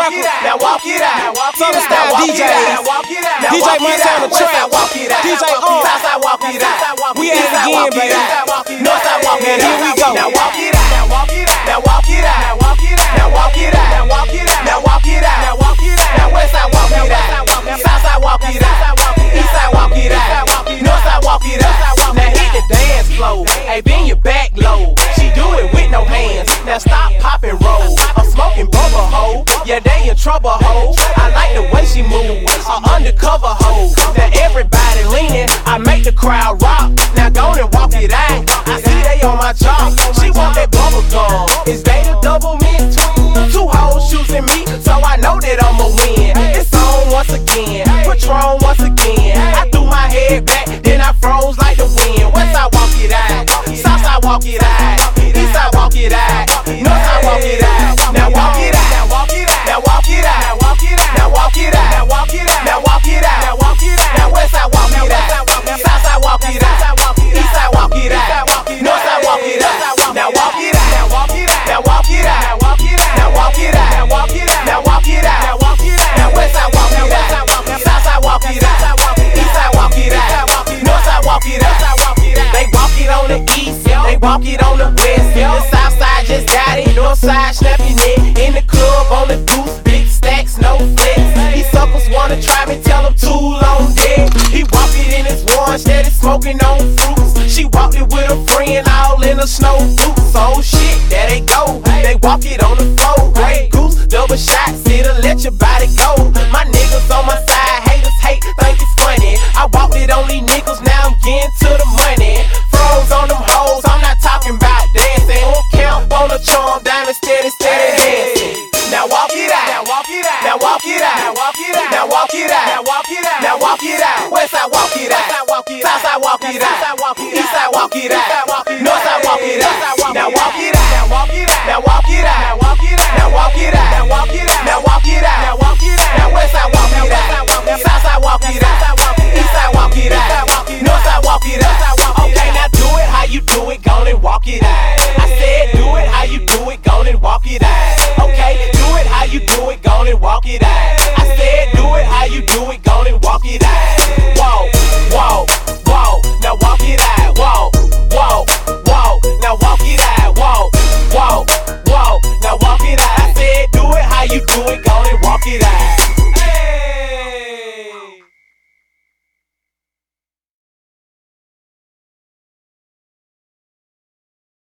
record. Now walk it out. Southern style DJs. DJ Munson on the track. DJ On. We at it again, baby. Northside, here we go. Now walk it out. Now walk it out. Now walk it out. Now walk it out. Now walk it out. Now walk it out. Now walk it out. Now walk it out. Now Westside walk it out. Southside walk it out. Eastside walk it out. Northside walk it out. Now hit the dance floor. Hey, bend your back low. She do it with no hands. Now stop, pop and roll. I'm smoking bubble hoe. Yeah, they in trouble hoe. I like the way she move. Undercover hoe. Now everybody leaning. I make the crowd rock. Now go and walk it out. I see they on my job. She want that bubble gum. Is they the double mint? Two hoes choosing me, so I know that I'ma win. It's on once again. Patron once again. I threw my head back, then I froze like the wind. Westside walk it out. Southside walk it out. Eastside walk it out. Northside walk it out. Now walk it out. Now walk it out. Now walk it out. Now walk it out. Now walk it out. Now walk it out. Now walk it out. Now walk it out. Now Westside walk it out. Southside walk it out. Eastside walk it out. Northside walk it out. Now walk it out. Now walk it out. Now walk it out. Now walk it out. Now walk it out. Now walk it out. Now walk it out. Now walk it out. Now Westside walk it out. Southside walk it out. Eastside walk it out. Northside walk it out. They walk it on the east, they walk it on the west. The south side just got it, north side snap your neck. In the club on the goose, big stacks, no flex. These suckers wanna try me, tell them too long dead. He walk it in his one, steady smoking on fruits. She walked it with a friend, all in a snow boots. Oh shit, there they go, they walk it on the floor. Grey goose, double shots, it'll let your body go. My niggas on my side, haters hate, think it's funny. I walked it on these niggas, now I'm getting to the money. Froze on them hoes, I'm not talking about dancing. Won't count on the charm, diamond steady dancing. Now walk it out. Now walk it out. Now walk it out. Now walk it out. Now walk it out. Now walk it out. Now walk it out. Westside walk it out. Southside walk it out. Eastside walk it out. Northside walk it out. Now walk it out. Now walk it out. Now walk it out. Now walk it out. Now walk it out. Now walk it out. Now walk it out. Now walk it out. Now Westside walk it out. Southside walk it out. Eastside walk it out. Northside walk it out. Okay, now do it how you do it. Go and walk it out. I said do it how you do it. Go and walk it out. Okay, do it how you do it. Go and walk it out. I said do it how you do it. Go and walk it out. Whoa, whoa, whoa. Now walk it out.